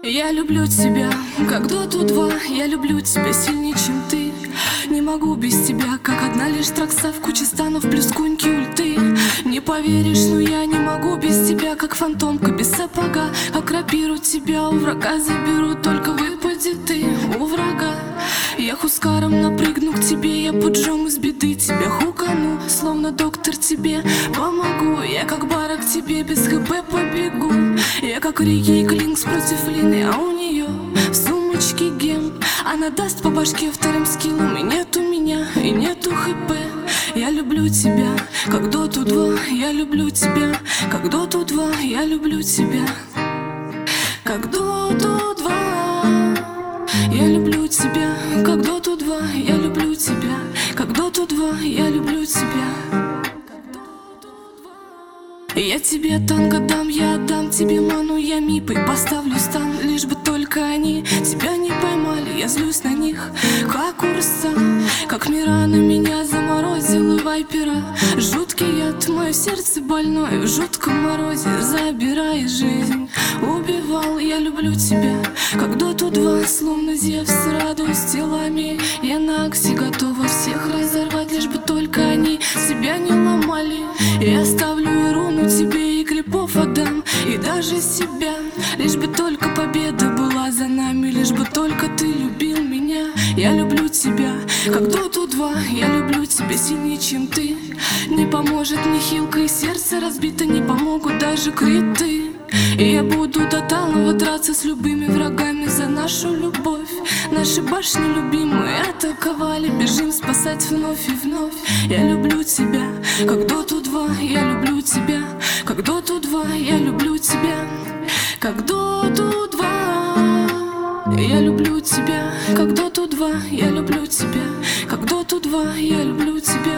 Я люблю тебя, как доту 2. Я люблю тебя сильнее, чем ты. Не могу без тебя, как одна лишь тракса в куче станов плюс куньки ульты. Не поверишь, но я не могу без тебя, как фантомка без сапога. Как рапиру тебя у врага заберу, только выпади ты у врага. Я хускаром напрыгну к тебе, я пуджом из беды тебя хукану, словно доктор тебе помогу. Я как бара к тебе без ХП побегу. Я как Рики и Клинкс против Лины, а у нее в сумочке гем. Она даст по башке вторым скиллом, и нет у меня, и нету ХП. Я люблю тебя, как доту 2. Я люблю тебя, как доту 2. Я люблю тебя, как доту 2. Я люблю тебя, как доту 2. Я люблю тебя, как доту 2. Я люблю тебя. Я тебе танго дам, я отдам тебе ману, я мипой поставлю стан, лишь бы только они тебя не поймали. Я злюсь на них, как урса, как Мирана меня заморозила вайпера. Жуткий яд, мое сердце больное в жутком морозе забирай жизнь, убивал. Я люблю тебя, как доту 2, словно Зевс радуюсь телами. Я на аксе готова всех разорвать, лишь бы только они себя не ломали. Я оставлю и руну тебе, и крипов отдам, и даже себя, лишь бы только победа была за нами, лишь бы только ты любил меня. Я люблю тебя, как доту 2. Я люблю тебя сильнее, чем ты. Не поможет ни хилка, и сердце разбито, не помогут даже криты. И я буду до талого драться с любыми врагами за нашу любовь. Наши башни любимые атаковали, бежим спасать вновь и вновь. Я люблю тебя, как доту 2. Я люблю тебя, как доту 2. Я люблю тебя, как доту 2. Я люблю тебя, как доту 2. Я люблю тебя, как доту 2. Я люблю тебя.